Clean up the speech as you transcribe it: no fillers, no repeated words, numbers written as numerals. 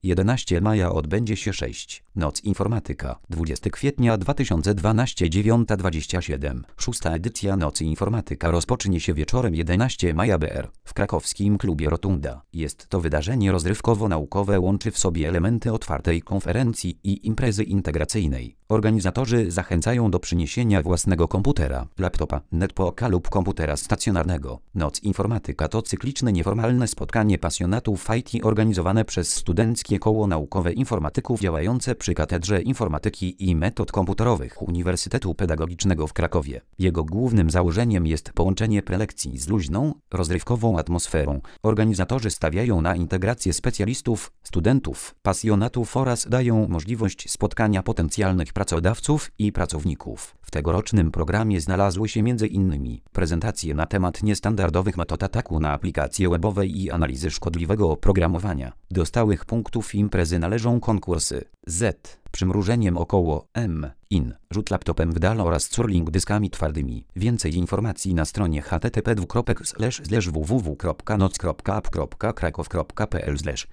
11 maja odbędzie się 6. Noc Informatyka. 20 kwietnia 2012 9:27. 6. edycja Nocy Informatyka rozpocznie się wieczorem 11 maja BR w krakowskim klubie Rotunda. Jest to wydarzenie rozrywkowo-naukowe, łączy w sobie elementy otwartej konferencji i imprezy integracyjnej. Organizatorzy zachęcają do przyniesienia własnego komputera, laptopa, netbooka lub komputera stacjonarnego. Noc Informatyka to cykliczne nieformalne spotkanie pasjonatów IT organizowane przez Studenckie Koło Naukowe Informatyków działające przy Katedrze Informatyki i Metod Komputerowych Uniwersytetu Pedagogicznego w Krakowie. Jego głównym założeniem jest połączenie prelekcji z luźną, rozrywkową atmosferą. Organizatorzy stawiają na integrację specjalistów, studentów, pasjonatów oraz dają możliwość spotkania potencjalnych pracodawców i pracowników. W tegorocznym programie znalazły się m.in. prezentacje na temat niestandardowych metod ataku na aplikacje webowe i analizy szkodliwego oprogramowania. Do stałych punktów imprezy należą konkursy Z, przymrużeniem około M, IN, rzut laptopem w dal oraz curling dyskami twardymi. Więcej informacji na stronie http://www.noc.app.krakow.pl/